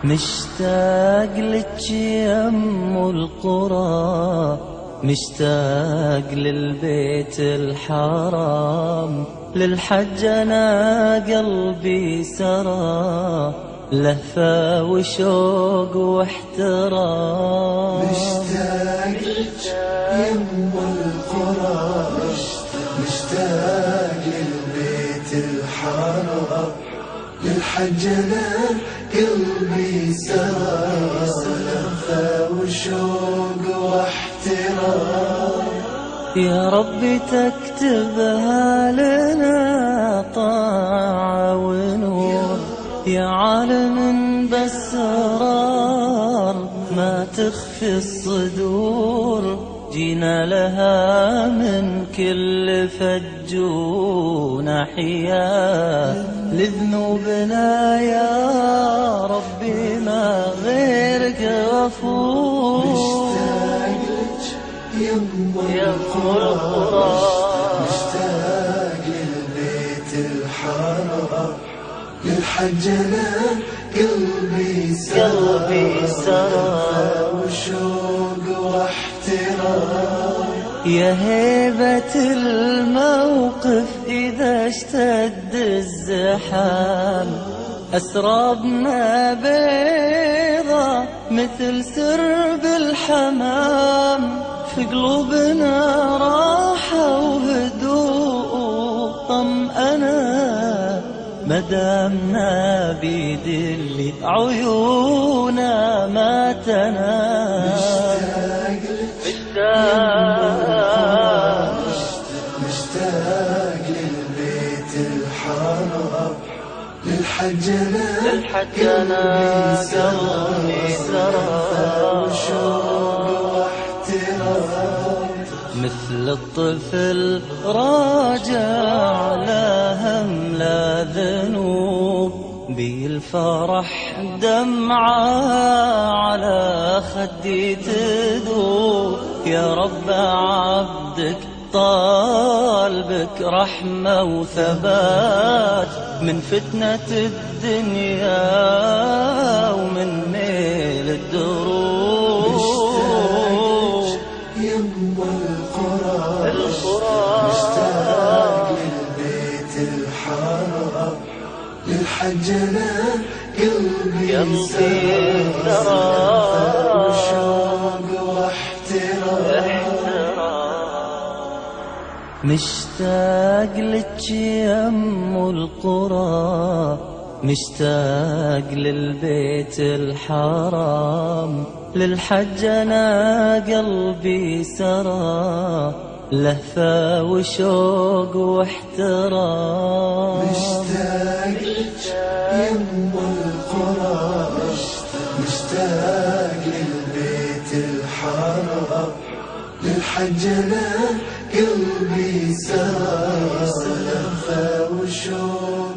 مشتاق لك يا أم القرى، مشتاق للبيت الحرام، للحج أنا قلبي سرى، لهفة وشوق واحترام. مشتاق لك يا أم القرى، مشتاق للبيت الحرام، للحج أنا قلبي سرى، لهفة وشوق واحترام. يا ربي تكتبها لنا طاعة ونور، يا عالم بأسرار ما تخفي الصدور، جينا لها من كل فج وناحية، لذنوبنا يا ربي ما غيرك غفور. مشتاق لك يا أم القرى، مشتاق للبيت الحرام، للحج أنا قلبي سرى، وشوق واحترام. يا هيبة الموقف إذا اشتد الزحام، أسرابنا بيضة مثل سرب الحمام، في قلوبنا راحة وهدوء وطمأنة، مدامنا بيد اللي عيونا ما تنام. مشتاق للبيت الحرام، للحج أنا قلبي سرى، وشوق واحترام. مثل الطفل راجع لا هم لا ذنوب، بالفرح دمعة على خدي تذوب. يا رب عبدك طالبك رحمة وثبات، من فتنة الدنيا ومن ميل الدروب. يا أم القرى، مشتاق للبيت الحرام، للحج أنا قلبي سرى، وشوق واحترام. مشتاق لك يا أم القرى، مشتاق للبيت الحرام، للحج أنا قلبي سرى، لهفة وشوق واحترام. مشتاق لك يا أم القرى، مشتاق للبيت الحرام، للحج أنا قلبي سرى، لهفة وشوق